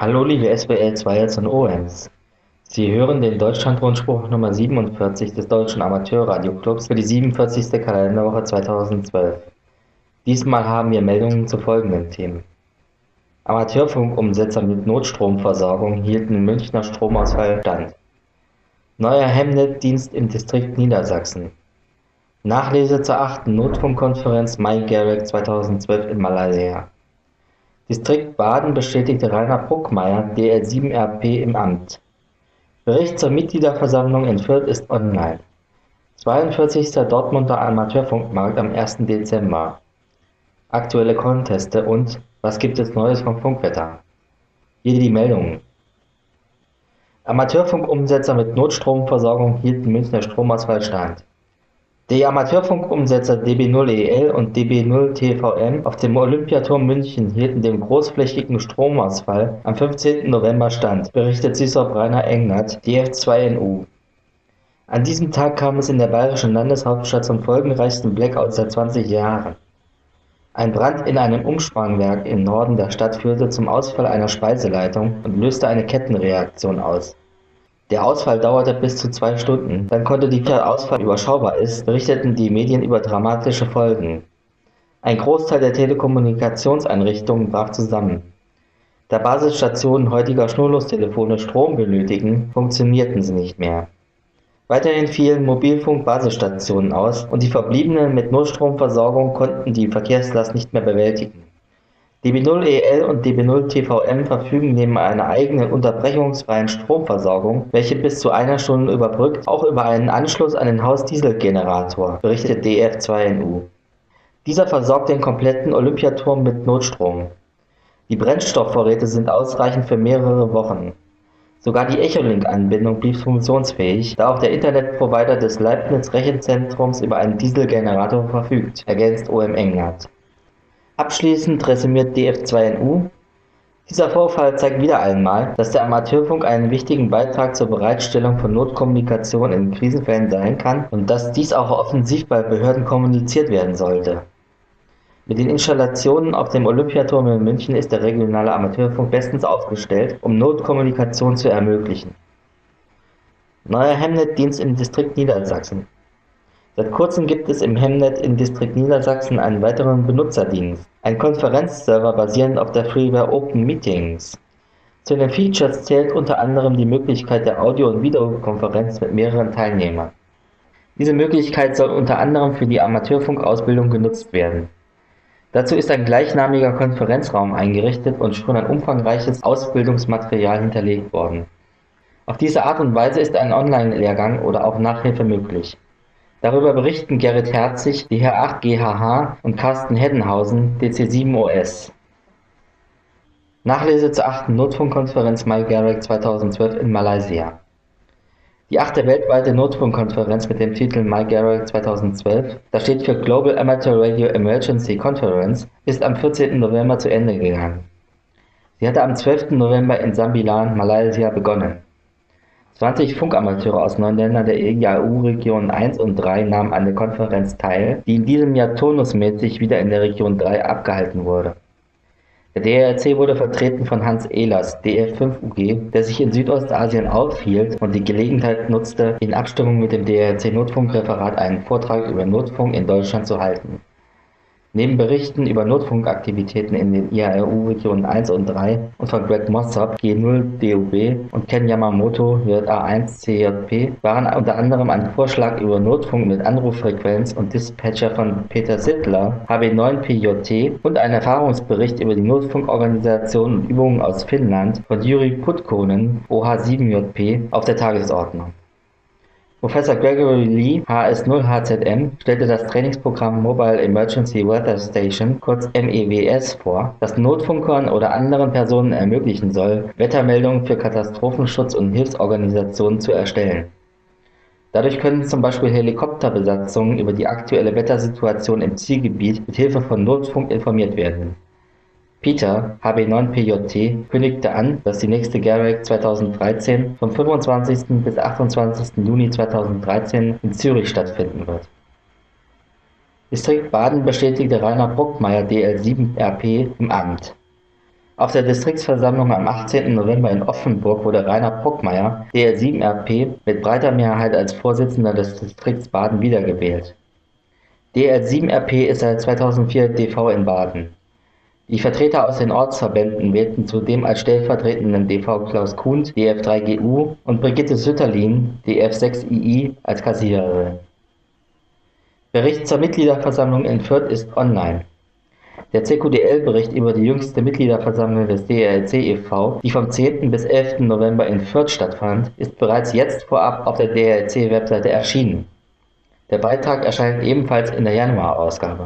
Hallo liebe SWL-Zweiers und OMs. Sie hören den Deutschlandrundspruch Nummer 47 des Deutschen Amateurradioclubs für die 47. Kalenderwoche 2012. Diesmal haben wir Meldungen zu folgenden Themen. Amateurfunkumsetzer mit Notstromversorgung hielten im Münchner Stromausfall stand. Neuer Hemnet-Dienst im Distrikt Niedersachsen. Nachlese zur 8. Notfunkkonferenz Mai-Garrick 2012 in Malaysia. Distrikt Baden bestätigte Rainer Bruckmeier DL7-RP im Amt. Bericht zur Mitgliederversammlung in Fürth ist online. 42. Dortmunder Amateurfunkmarkt am 1. Dezember. Aktuelle Conteste und was gibt es Neues vom Funkwetter? Hier die Meldungen. Amateurfunkumsetzer mit Notstromversorgung hielten Münchner Stromausfall stand. Die Amateurfunkumsetzer DB0EL und DB0TVM auf dem Olympiaturm München hielten dem großflächigen Stromausfall am 15. November stand, berichtet SysOp Rainer Engnert, DF2NU. An diesem Tag kam es in der bayerischen Landeshauptstadt zum folgenreichsten Blackout seit 20 Jahren. Ein Brand in einem Umspannwerk im Norden der Stadt führte zum Ausfall einer Speiseleitung und löste eine Kettenreaktion aus. Der Ausfall dauerte bis zu 2 Stunden, dann konnte der Ausfall überschaubar ist, berichteten die Medien über dramatische Folgen. Ein Großteil der Telekommunikationseinrichtungen brach zusammen. Da Basisstationen heutiger Schnurlostelefone Strom benötigen, funktionierten sie nicht mehr. Weiterhin fielen Mobilfunk-Basisstationen aus und die verbliebenen mit Notstromversorgung konnten die Verkehrslast nicht mehr bewältigen. DB0EL und DB0TVM verfügen neben einer eigenen unterbrechungsfreien Stromversorgung, welche bis zu 1 Stunde überbrückt, auch über einen Anschluss an den Hausdieselgenerator, berichtet DF2NU. Dieser versorgt den kompletten Olympiaturm mit Notstrom. Die Brennstoffvorräte sind ausreichend für mehrere Wochen. Sogar die Echolink-Anbindung blieb funktionsfähig, da auch der Internetprovider des Leibniz-Rechenzentrums über einen Dieselgenerator verfügt, ergänzt OM Engnert. Abschließend resümiert DF2NU: Dieser Vorfall zeigt wieder einmal, dass der Amateurfunk einen wichtigen Beitrag zur Bereitstellung von Notkommunikation in Krisenfällen sein kann und dass dies auch offensiv bei Behörden kommuniziert werden sollte. Mit den Installationen auf dem Olympiaturm in München ist der regionale Amateurfunk bestens aufgestellt, um Notkommunikation zu ermöglichen. Neuer Hemnet-Dienst im Distrikt Niedersachsen. Seit kurzem gibt es im Hemnet im Distrikt Niedersachsen einen weiteren Benutzerdienst, einen Konferenzserver basierend auf der Freeware Open Meetings. Zu den Features zählt unter anderem die Möglichkeit der Audio- und Videokonferenz mit mehreren Teilnehmern. Diese Möglichkeit soll unter anderem für die Amateurfunkausbildung genutzt werden. Dazu ist ein gleichnamiger Konferenzraum eingerichtet und schon ein umfangreiches Ausbildungsmaterial hinterlegt worden. Auf diese Art und Weise ist ein Online-Lehrgang oder auch Nachhilfe möglich. Darüber berichten Gerrit Herzig, DR8 GHH und Carsten Heddenhausen, DC7 OS. Nachlese zur 8. Notfunkkonferenz Mai-Garrick 2012 in Malaysia. Die 8. weltweite Notfunkkonferenz mit dem Titel Mai-Garrick 2012, das steht für Global Amateur Radio Emergency Conference, ist am 14. November zu Ende gegangen. Sie hatte am 12. November in Sembilan, Malaysia begonnen. 20 Funkamateure aus 9 Ländern der EGAU-Region 1 und 3 nahmen an der Konferenz teil, die in diesem Jahr turnusmäßig wieder in der Region 3 abgehalten wurde. Der DRC wurde vertreten von Hans Ehlers, DF5UG, der sich in Südostasien aufhielt und die Gelegenheit nutzte, in Abstimmung mit dem DRC-Notfunkreferat einen Vortrag über Notfunk in Deutschland zu halten. Neben Berichten über Notfunkaktivitäten in den IAU-Regionen 1 und 3 und von Greg Mossop, G0DUB und Ken Yamamoto, JA1CJP, waren unter anderem ein Vorschlag über Notfunk mit Anruffrequenz und Dispatcher von Peter Sittler, HB9PJT, und ein Erfahrungsbericht über die Notfunkorganisation und Übungen aus Finnland von Juri Putkonen, OH7JP, auf der Tagesordnung. Professor Gregory Lee, HS0HZM, stellte das Trainingsprogramm Mobile Emergency Weather Station, kurz MEWS, vor, das Notfunkern oder anderen Personen ermöglichen soll, Wettermeldungen für Katastrophenschutz und Hilfsorganisationen zu erstellen. Dadurch können zum Beispiel Helikopterbesatzungen über die aktuelle Wettersituation im Zielgebiet mit Hilfe von Notfunk informiert werden. Peter, HB9PJT, kündigte an, dass die nächste Garrick 2013 vom 25. bis 28. Juni 2013 in Zürich stattfinden wird. Distrikt Baden bestätigte Rainer Bruckmeier DL7-RP im Amt. Auf der Distriktsversammlung am 18. November in Offenburg wurde Rainer Brockmeier, DL7-RP, mit breiter Mehrheit als Vorsitzender des Distrikts Baden wiedergewählt. DL7-RP ist seit 2004 DV in Baden. Die Vertreter aus den Ortsverbänden wählten zudem als stellvertretenden DV Klaus Kuhnt, DF3GU, und Brigitte Sütterlin, DF6II, als Kassiererin. Bericht zur Mitgliederversammlung in Fürth ist online. Der CQDL-Bericht über die jüngste Mitgliederversammlung des DLC e.V., die vom 10. bis 11. November in Fürth stattfand, ist bereits jetzt vorab auf der DLC-Webseite erschienen. Der Beitrag erscheint ebenfalls in der Januarausgabe.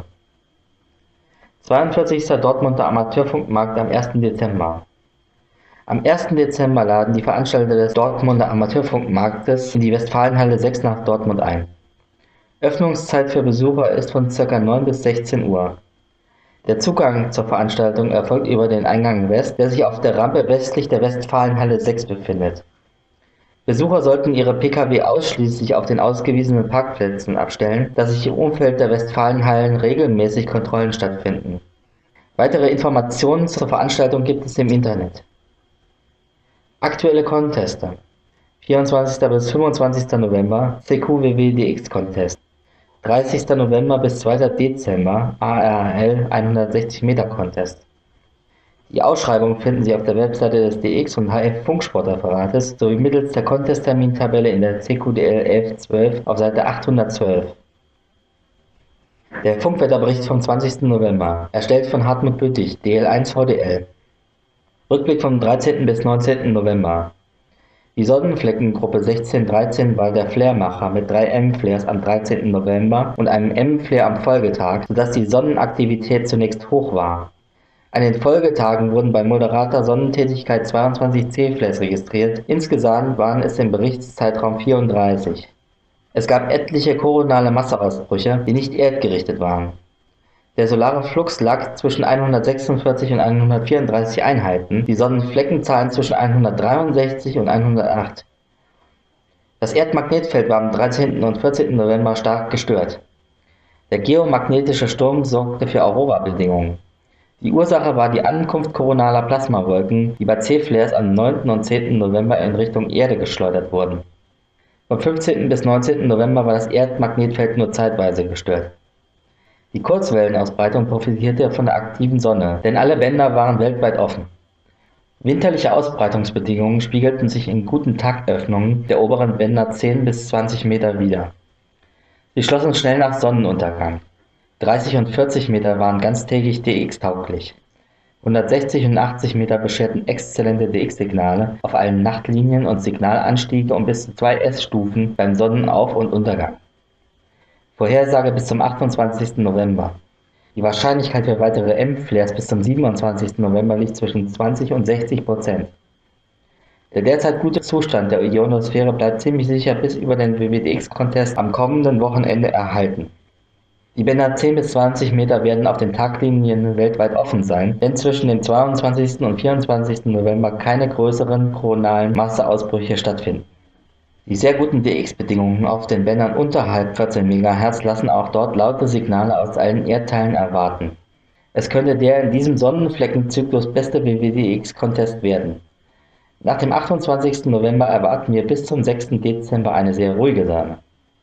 42. Dortmunder Amateurfunkmarkt am 1. Dezember. Am 1. Dezember laden die Veranstalter des Dortmunder Amateurfunkmarktes in die Westfalenhalle 6 nach Dortmund ein. Öffnungszeit für Besucher ist von ca. 9 bis 16 Uhr. Der Zugang zur Veranstaltung erfolgt über den Eingang West, der sich auf der Rampe westlich der Westfalenhalle 6 befindet. Besucher sollten ihre Pkw ausschließlich auf den ausgewiesenen Parkplätzen abstellen, da sich im Umfeld der Westfalenhallen regelmäßig Kontrollen stattfinden. Weitere Informationen zur Veranstaltung gibt es im Internet. Aktuelle Conteste: 24. bis 25. November CQWW-DX Contest, 30. November bis 2. Dezember ARL 160 Meter Contest. Die Ausschreibung finden Sie auf der Webseite des DX und HF Funksportreferates sowie mittels der Contest-Termintabelle in der CQDL 1112 auf Seite 812. Der Funkwetterbericht vom 20. November, erstellt von Hartmut Büttig, DL1 VDL. Rückblick vom 13. bis 19. November. Die Sonnenfleckengruppe 1613 war der Flaremacher mit 3 M-Flares am 13. November und einem M-Flare am Folgetag, sodass die Sonnenaktivität zunächst hoch war. An den Folgetagen wurden bei moderater Sonnentätigkeit 22 C-Flares registriert, insgesamt waren es im Berichtszeitraum 34. Es gab etliche koronale Masseausbrüche, die nicht erdgerichtet waren. Der solare Flux lag zwischen 146 und 134 Einheiten, die Sonnenfleckenzahlen zwischen 163 und 108. Das Erdmagnetfeld war am 13. und 14. November stark gestört. Der geomagnetische Sturm sorgte für Aurora-Bedingungen. Die Ursache war die Ankunft koronaler Plasmawolken, die bei C-Flares am 9. und 10. November in Richtung Erde geschleudert wurden. Vom 15. bis 19. November war das Erdmagnetfeld nur zeitweise gestört. Die Kurzwellenausbreitung profitierte von der aktiven Sonne, denn alle Bänder waren weltweit offen. Winterliche Ausbreitungsbedingungen spiegelten sich in guten Taktöffnungen der oberen Bänder 10 bis 20 Meter wider. Sie schlossen schnell nach Sonnenuntergang. 30 und 40 Meter waren ganztägig DX-tauglich. 160 und 80 Meter bescherten exzellente DX-Signale auf allen Nachtlinien und Signalanstiege um bis zu 2 S-Stufen beim Sonnenauf- und Untergang. Vorhersage bis zum 28. November. Die Wahrscheinlichkeit für weitere M-Flares bis zum 27. November liegt zwischen 20 und 60%. Der derzeit gute Zustand der Ionosphäre bleibt ziemlich sicher bis über den WWDX-Contest am kommenden Wochenende erhalten. Die Bänder 10 bis 20 Meter werden auf den Taglinien weltweit offen sein, wenn zwischen dem 22. und 24. November keine größeren koronalen Masseausbrüche stattfinden. Die sehr guten DX-Bedingungen auf den Bändern unterhalb 14 MHz lassen auch dort laute Signale aus allen Erdteilen erwarten. Es könnte der in diesem Sonnenfleckenzyklus beste WWDX-Contest werden. Nach dem 28. November erwarten wir bis zum 6. Dezember eine sehr ruhige Sonne.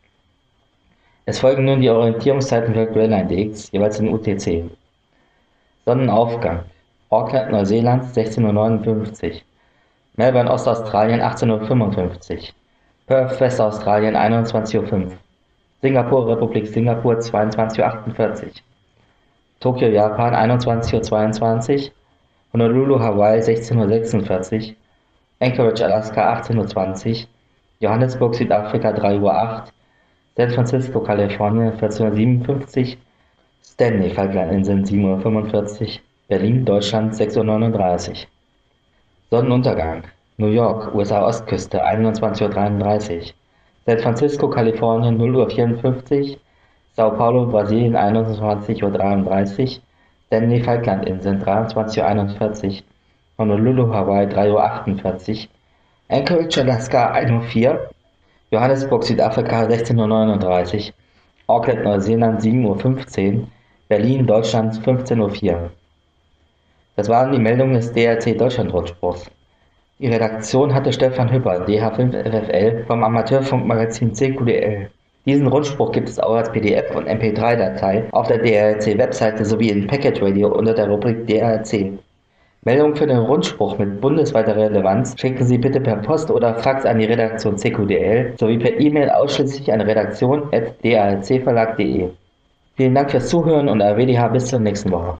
Es folgen nun die Orientierungszeiten für Greyline DX, jeweils in UTC. Sonnenaufgang: Auckland, Neuseeland 16:59 Uhr, Melbourne, Ostaustralien 18:55 Uhr, Perth, Westaustralien 21:05 Uhr, Singapur, Republik Singapur 22:48 Uhr, Tokio, Japan 21:22 Uhr, Honolulu, Hawaii 16:46 Uhr, Anchorage, Alaska 18:20 Uhr, Johannesburg, Südafrika 3:08 Uhr, San Francisco, Kalifornien 14:57 Uhr, Stanley, Falklandinseln 7:45 Uhr, Berlin, Deutschland 6:39 Uhr. Sonnenuntergang: New York, USA-Ostküste 21:33 Uhr, San Francisco, Kalifornien 0:54 Uhr, Sao Paulo, Brasilien 21:33 Uhr, Stanley, Falklandinseln 23:41 Uhr, Honolulu, Hawaii 3:48 Uhr, Anchorage, Alaska 1:04 Uhr, Johannesburg, Südafrika 16:39 Uhr, Auckland, Neuseeland 7:15 Uhr, Berlin, Deutschland 15:04 Uhr. Das waren die Meldungen des DRC Deutschlandrundspruchs. Die Redaktion hatte Stefan Hüpper, DH5 FFL, vom Amateurfunkmagazin CQDL. Diesen Rundspruch gibt es auch als PDF und MP3-Datei auf der DRC-Webseite sowie in Packet Radio unter der Rubrik DRC. Meldungen für den Rundspruch mit bundesweiter Relevanz schicken Sie bitte per Post oder Fax an die Redaktion CQDL sowie per E-Mail ausschließlich an redaktion@drcverlag.de. Vielen Dank fürs Zuhören und RWDH bis zur nächsten Woche.